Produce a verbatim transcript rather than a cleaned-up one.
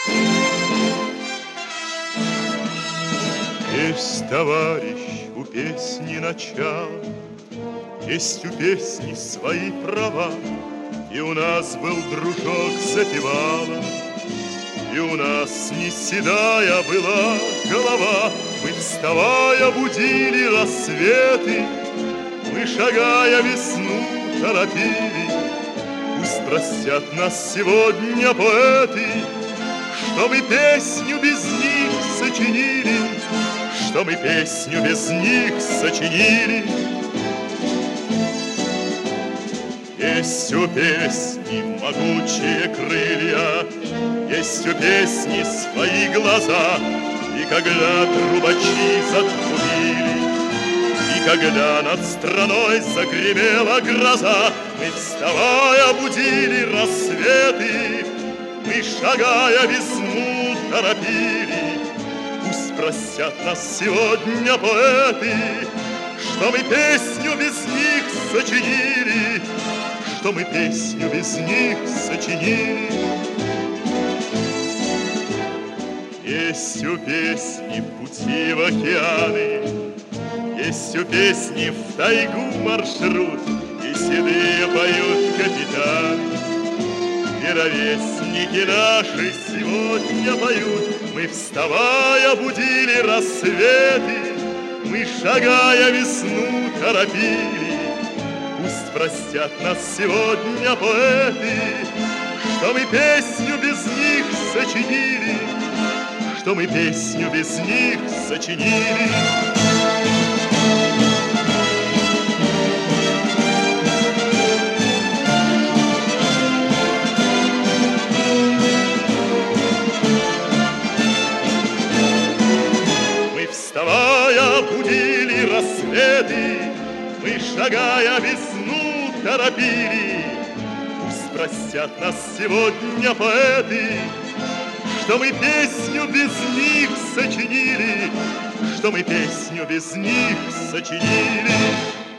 Есть, товарищ, у песни начало, есть у песни свои права. И у нас был дружок запевала, и у нас не седая была голова. Мы, вставая, будили рассветы, мы, шагая, весну торопили. Пусть простят нас сегодня поэты, что мы песню без них сочинили, что мы песню без них сочинили. Есть у песни могучие крылья, есть у песни свои глаза. И когда трубачи затрубили, и когда над страной загремела гроза, мы, вставая, будили рассветы, мы, шагая, весну торопили. Пусть простят нас сегодня поэты, что мы песню без них сочинили, что мы песню без них сочинили. Есть у песни пути в океаны, есть у песни в тайгу маршрут, и седые поют капитаны. И ровесники наши сегодня поют. Мы, вставая, будили рассветы, мы, шагая, весну торопили. Пусть простят нас сегодня поэты, что мы песню без них сочинили, что мы песню без них сочинили. Мы, вставая, будили рассветы, мы, шагая, весну торопили. Пусть простят нас сегодня поэты, что мы песню без них сочинили, что мы песню без них сочинили.